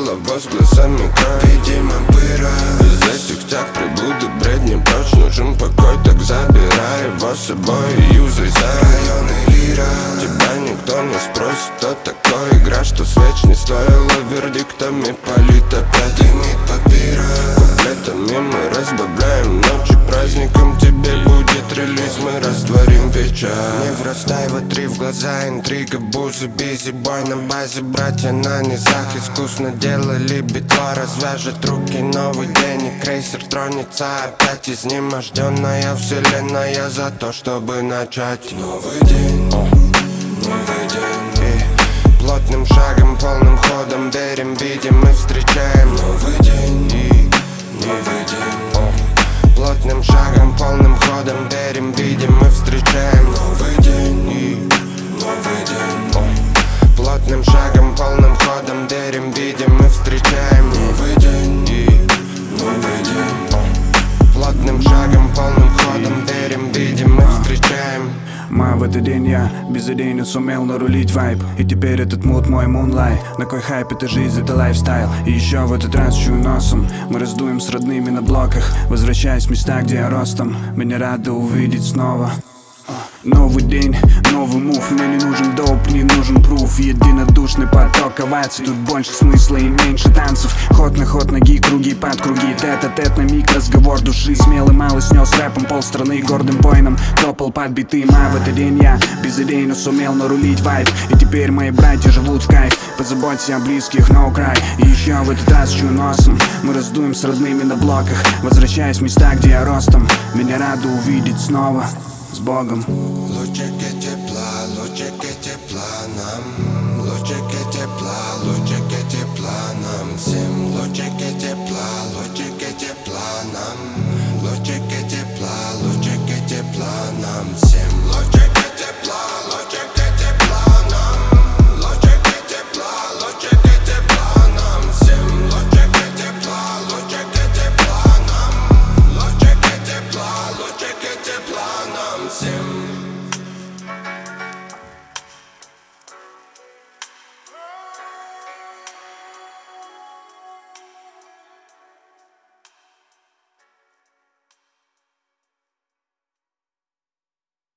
голова с глазами кровь. Видимо, пыра. Из этих тяг приблуды бредни прочь. Нужен покой, так забирай его с собой и юзай за районы лира. Тебя никто не спросит, что такое игра, что свеч не стоило вердиктами полит опять. Дымит папира. Куплетами мы разбавляем ночи праздником. Тебе будет релиз, мы растворим вечер. Не врастай в три в глаза, интрига, бузы, бизи, бой на базе. Братья на низах искусно делали битло. Развяжет руки, новый день и крейсер тронется опять. Изнеможденная вселенная за то, чтобы начать новый день. Новый день. И плотным шагом, полным ходом верим, видим и встречаем новый день. И новый день. Плотным шагом, полным ходом верим, видим и встречаем новый день. И новый день. Плотным шагом, полным ходом верим, видим и встречаем новый день. И новый день. Плотным шагом, полным ходом верим, видим и встречаем. В этот день я безыдейно сумел нарулить вайб. И теперь этот мут мой мунлайт. На кой хайп, это жизнь, это лайфстайл. И еще в этот раз чую носом. Мы раздуем с родными на блоках, возвращаясь в места, где я ростом. Меня рады увидеть снова. Новый день, новый мув. Мне не нужен доп, не нужен пруф. Единодушный поток оваций. Тут больше смысла и меньше танцев. Ход на ход, ноги, круги под круги. Тет-а-тет на миг, разговор души. Смелый малый снес рэпом полстраны. Гордым воином топал под битым. А в этот день я безыдейно сумел нарулить вайб. И теперь мои братья живут в кайф. Позаботься о близких, no cry. И еще в этот раз чую носом. Мы раздуем с родными на блоках, возвращаясь в места, где я ростом. Меня рады увидеть снова. С Богом. Лучики